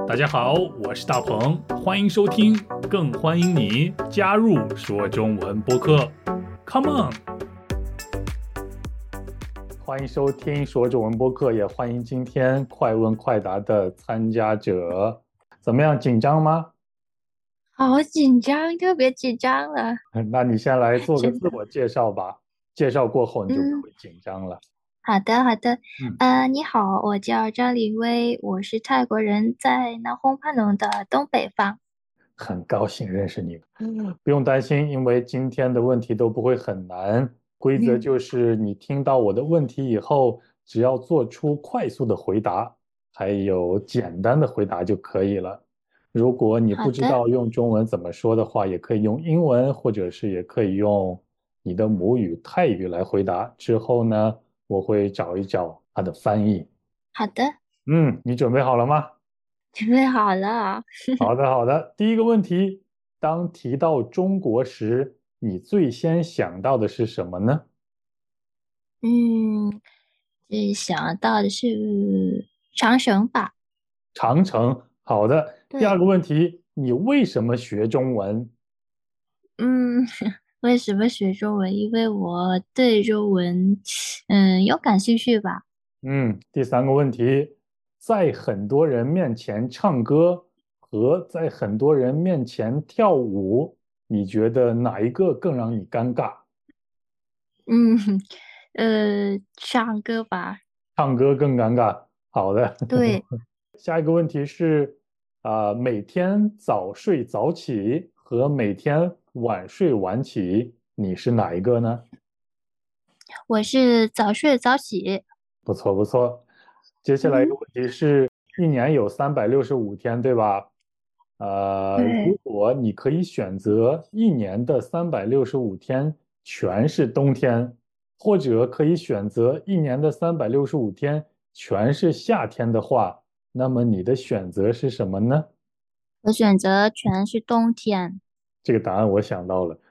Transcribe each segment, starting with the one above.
大家好，我是大鹏，欢迎收听，更欢迎你加入说中文播客。Come on！ 欢迎收听说中文播客，也欢迎今天快问快答的参加者。怎么样，紧张吗？ 好紧张，特别紧张了， 那你先来做个真的。 自我介绍吧，介绍过后你就不嗯， 会紧张了。 好的，好的。 嗯， 你好，我叫张李薇，我是泰国人，在南红帕农的东北方。 很高兴认识你。不用担心，因为今天的问题都不会很难。规则嗯， 就是你听到我的问题以后，只要做出快速的回答，还有简单的回答就可以了。如果你不知好的， 道用中文怎么说的话，也可以用英文，或者是也可以用你的母语泰语来回答。之后呢，我会找一找它的翻译。 好的， 你准备好了吗？ 准备好了。 好的，好的。第一个问题，当提到中国时，你最先想到的是什么呢？ 嗯，最想到的是长城吧？ 长城。好的。第二对， 个问题，你为什么学中文？ 嗯，为什么学中文？因为我对中文，有感兴趣吧。 第三个问题，在很多人面前唱歌和在很多人面前跳舞，你觉得哪一个更让你尴尬？ 嗯，唱歌吧。 唱歌更尴尬。好的。 对。 下一个问题是，每天早睡早起和每天晚睡晚起，你是哪一个呢？ 我是早睡早起。 不错不错。接下来一个嗯， 问题是，一年有365天，对吧？如对， 果你可以选择一年的365天全是冬天，或者可以选择一年的365天全是夏天的话，那么你的选择是什么呢？ 我选择全是冬天。 这个答案我想到了。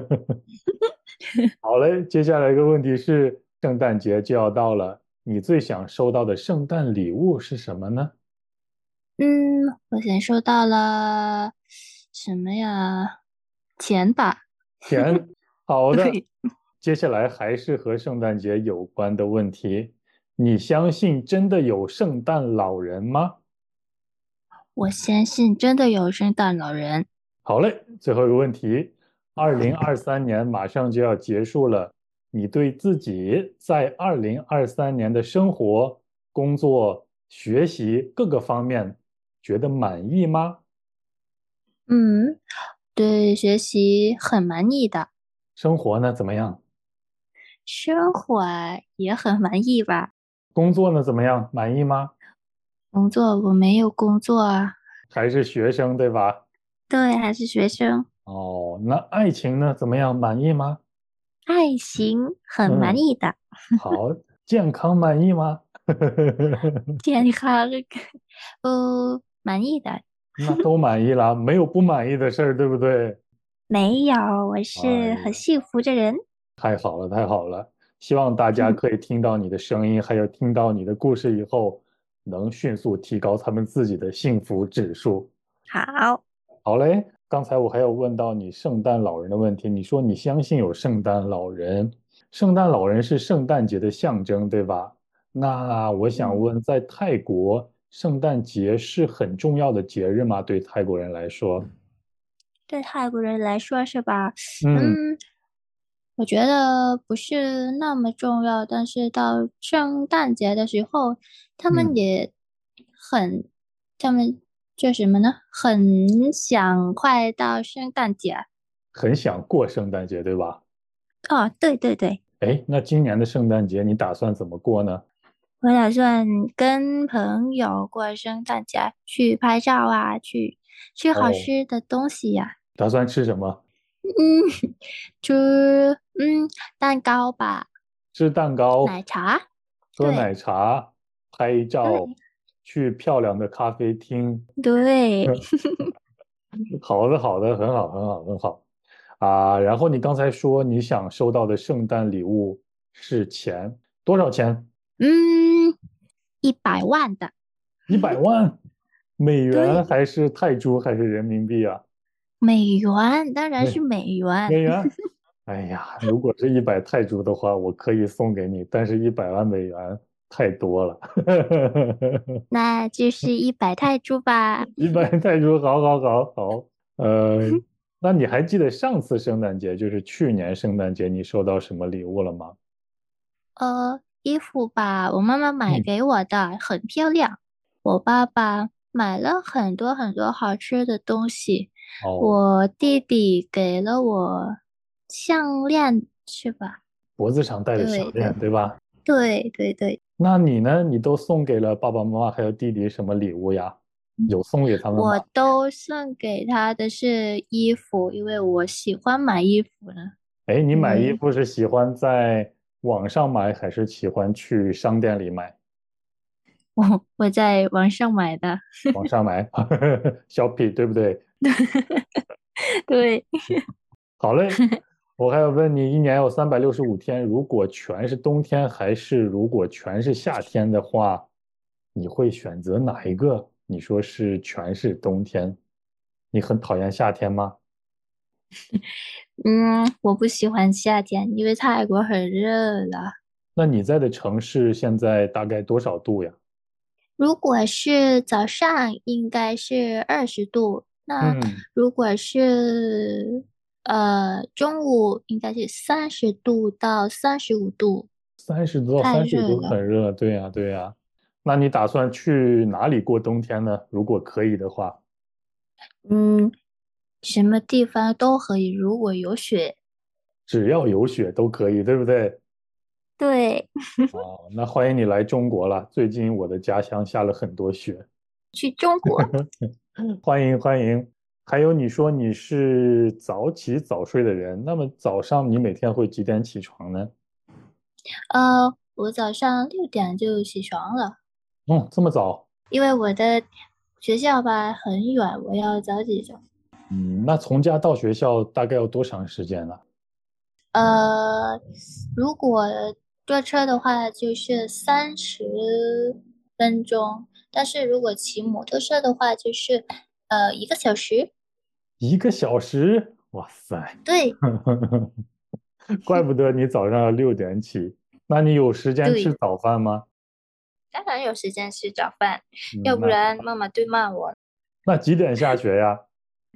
好嘞，接下来一个问题是，圣诞节就要到了，你最想收到的圣诞礼物是什么呢？ 嗯，我先收到了什么呀？钱吧。 钱。好的。 对， 接下来还是和圣诞节有关的问题，你相信真的有圣诞老人吗？ 我相信真的有圣诞老人。 好嘞，最后一个问题，2023年马上就要结束了，你对自己在2023年的生活、工作、学习各个方面觉得满意吗？ 嗯，对学习很满意的， 生活呢怎么样？ 生活也很满意吧。 工作呢怎么样？满意吗？ 工作我没有工作啊。 还是学生，对吧？ 对，还是学生。 哦，那爱情呢怎么样？满意吗？ 爱情很满嗯， 意的。 好。健康满意吗？ 健康，满意的。 那都满意了，没有不满意的事儿，对不对？ 没有，我哎是很呀， 幸福的人。 太好了，太好了！希望大家可以听到你的声音，还有听到你的故事以后，能迅速提高他们自己的幸福指数。 好， 好嘞，刚才我还有问到你圣诞老人的问题，你说你相信有圣诞老人，圣诞老人是圣诞节的象征，对吧？那我想嗯， 问，在泰国，圣诞节是很重要的节日吗？对泰国人来说？ 对泰国人来说是吧？ 嗯嗯，我觉得不是那么重要，但是到圣诞节的时候，他们嗯， 也很，他们叫什么呢？很想快到圣诞节。 很想过圣诞节，对吧？ 哦，对对对。 哎，那今年的圣诞节你打算怎么过呢？ 我打算跟朋友过圣诞节，去拍照啊，去吃好哦， 吃的东西呀、 打算吃什么？ 嗯，吃蛋糕吧， 吃蛋糕， 奶茶。 喝奶对茶，拍照， 对去漂亮的咖啡厅。 对。 好的，好的，很好，很好，很好。然后你刚才说你想收到的圣诞礼物是钱，多少钱？ 嗯，100万的。 100万？ 美元对， 还是泰铢还是人民币啊？ 美元当然是美美元。 美元。哎呀，如果是100泰铢的话，我可以送给你，但是100万美元太多了。 那就是100泰铢吧。 100泰铢，好，好，好，好。呃，那你还记得上次圣诞节，就是去年圣诞节，你收到什么礼物了吗？ 衣服吧，我妈妈买嗯， 给我的，很漂亮。我爸爸买了很多很多好吃的东西。 哦， 我弟弟给了我项链，是吧？ 脖子上戴的项链， 对对对吧？ 对对对， 那你呢？你都送给了爸爸妈妈还有弟弟什么礼物呀？有送给他们吗？ 我都送给他的是衣服，因为我喜欢买衣服呢。 哎，你买衣因为服是喜欢在网上买，还是喜欢去商店里买？ 我在网上买的。 网上买，小品，对不对？ 对， 好嘞，我还要问你，一年有365天，如果全是冬天，还是如果全是夏天的话，你会选择哪一个？你说是全是冬天，你很讨厌夏天吗？ 我不喜欢夏天，因为泰国很热了。 那你在的城市现在大概多少度呀？ 如果是早上，应该是20度。那嗯， 如果是中午，应该是30度到35度， 30度到太 35度热了。 很热，对呀，对呀。那你打算去哪里过冬天呢？如果可以的话， 嗯，什么地方都可以，如果有雪。 只要有雪都可以，对不对？ 对， 哦，那欢迎你来中国了。最近我的家乡下了很多雪， 去中国。 欢迎欢迎。还有你说你是早起早睡的人，那么早上你每天会几点起床呢？ 我早上6点就起床了， 哦，这么早？ 因为我的学校吧很远，我要早起走。 嗯，那从家到学校大概要多长时间呢？ 如果坐车的话就是30分钟，但是如果骑摩托车的话就是1个小时。 1个小时？哇塞！ 对怪不得你早上要6点起。那你有时间吃对， 早饭吗？ 当然有时间吃早饭，要嗯， 不然妈妈对骂我。 那几点下学呀？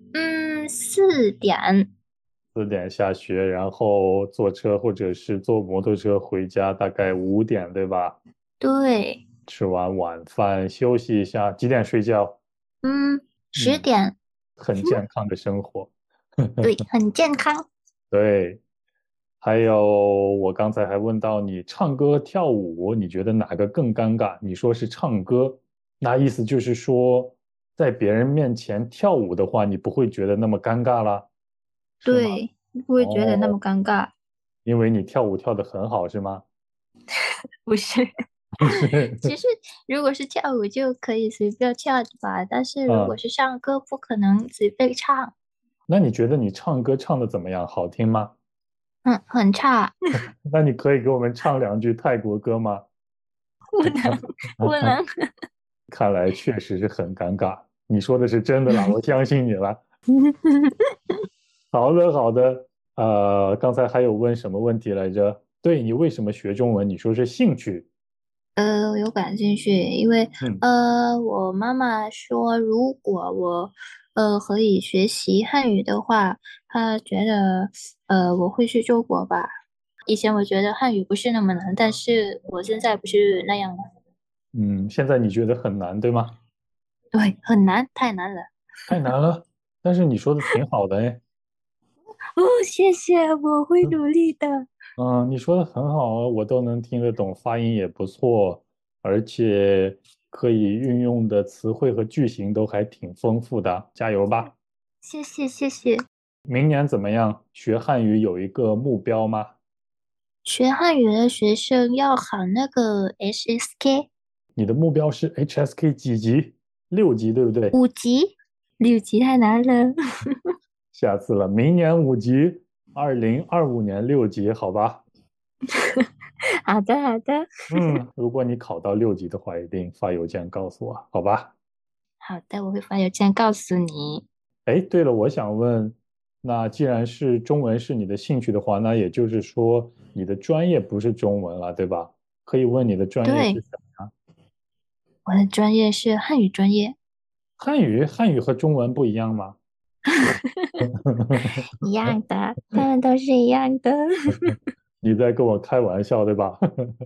4点。 4点下学，然后坐车或者是坐摩托车回家，大概5点，对吧？ 对， 吃完晚饭休息一下，几点睡觉？ 十嗯， 点。 很健康的生活。 对，很健康。 对，还有我刚才还问到你唱歌跳舞，你觉得哪个更尴尬？你说是唱歌，那意思就是说，在别人面前跳舞的话，你不会觉得那么尴尬啦，是吗？ 对，不会觉得那哦， 么尴尬。 因为你跳舞跳得很好，是吗？ 不是。 不是， 其实如果是跳舞就可以随便跳的吧，但是如果嗯， 是唱歌，不可能随便唱。 那你觉得你唱歌唱得怎么样？好听吗？ 很差。 那你可以给我们唱2句泰国歌吗？ 不能不能。 看来确实是很尴尬。你说的是真的啦，我相信你了。好的，好的。刚才还有问什么问题来着？对，你为什么学中文？你说是兴趣。 我有感兴趣，因为嗯我妈妈说，如果我可以学习汉语的话，她觉得我会去中国吧。以前我觉得汉语不是那么难，但是我现在不是那样了。 嗯，现在你觉得很难，对吗？ 对，很难，太难了。 太难了。但是你说的挺好的哎。 哦，谢谢，我会努力的。 嗯，你说的很好啊，我都能听得懂，发音也不错，而且可以运用的词汇和句型都还挺丰富的，加油吧！ 谢谢，谢谢。 明年怎么样？学汉语有一个目标吗？ 学汉语的学生要考那个 HSK 你的目标是 HSK 几级？6级，对不对？ 5级。6级太难了。 下次了，明年5级，2025年6级，好吧？ 好的，好的。 嗯，如果你考到6级的话，一定发邮件告诉我，好吧？ 好的，我会发邮件告诉你。 哎，对了，我想问，那既然是中文是你的兴趣的话，那也就是说你的专业不是中文了，对吧？可以问你的专业是对， 什么呀？ 我的专业是汉语专业。 汉语和中文不一样吗？ 一样的，他们都是一样的。 你在跟我开玩笑，对吧？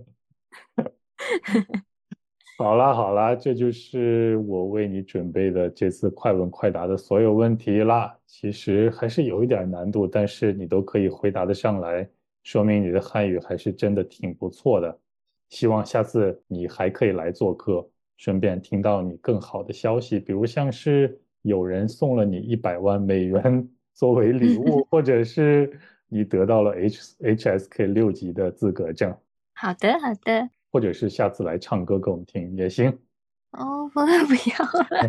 好啦好啦，这就是我为你准备的这次快问快答的所有问题啦。其实还是有一点难度，但是你都可以回答得上来，说明你的汉语还是真的挺不错的。希望下次你还可以来做客，顺便听到你更好的消息，比如像是有人送了你100万美元作为礼物，或者是你得到了 HSK 6级的资格证。 好的，好的。 或者是下次来唱歌给我们听也行。 哦，不要了。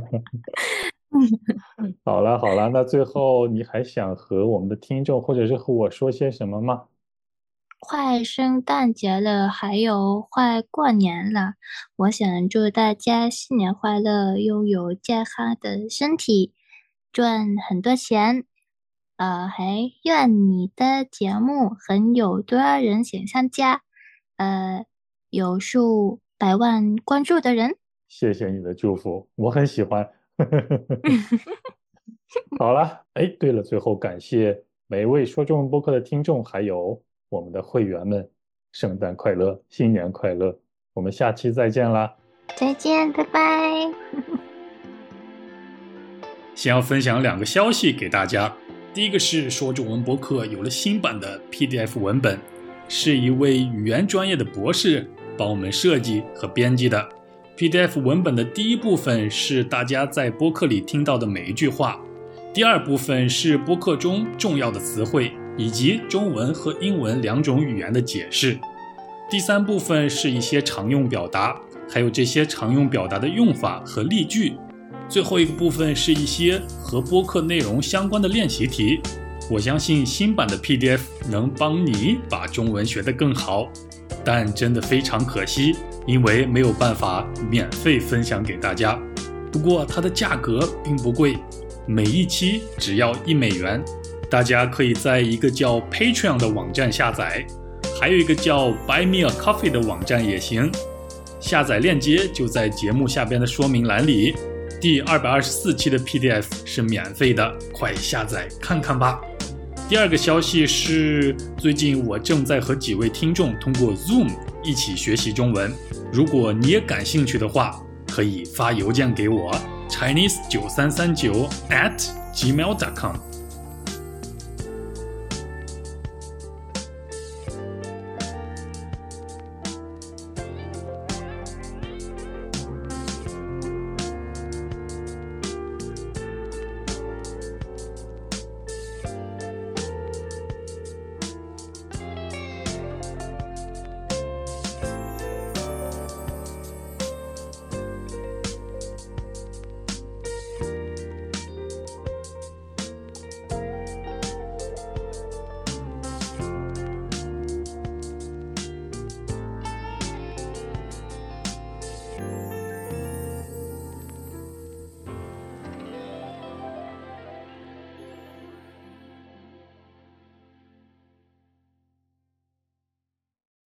好了好了，那最后你还想和我们的听众或者是和我说些什么吗？ 快圣诞节了，还有快过年了，我想祝大家新年快乐，拥有健康的身体，赚很多钱。还愿你的节目很有多人想参加，有数百万关注的人。 谢谢你的祝福，我很喜欢。好了，哎，对了，最后感谢每一位说中文播客的听众，还有我们的会员们，圣诞快乐，新年快乐，我们下期再见啦！ 再见，拜拜。 先要分享2个消息给大家。第一个是说中文播客有了新版的 PDF 文本，是一位语言专业的博士帮我们设计和编辑的。PDF 文本的第一部分是大家在播客里听到的每一句话，第二部分是播客中重要的词汇以及中文和英文2种语言的解释，第三部分是一些常用表达，还有这些常用表达的用法和例句。最后一个部分是一些和播客内容相关的练习题。我相信新版的 PDF 能帮你把中文学得更好，但真的非常可惜，因为没有办法免费分享给大家。不过它的价格并不贵，每一期只要$1，大家可以在一个叫 Patreon 的网站下载，还有一个叫 Buy Me a Coffee 的网站也行。下载链接就在节目下边的说明栏里。第224期的 PDF 是免费的，快下载看看吧。第二个消息是，最近我正在和几位听众通过 Zoom 一起学习中文。如果你也感兴趣的话，可以发邮件给我 chinese9339@gmail.com，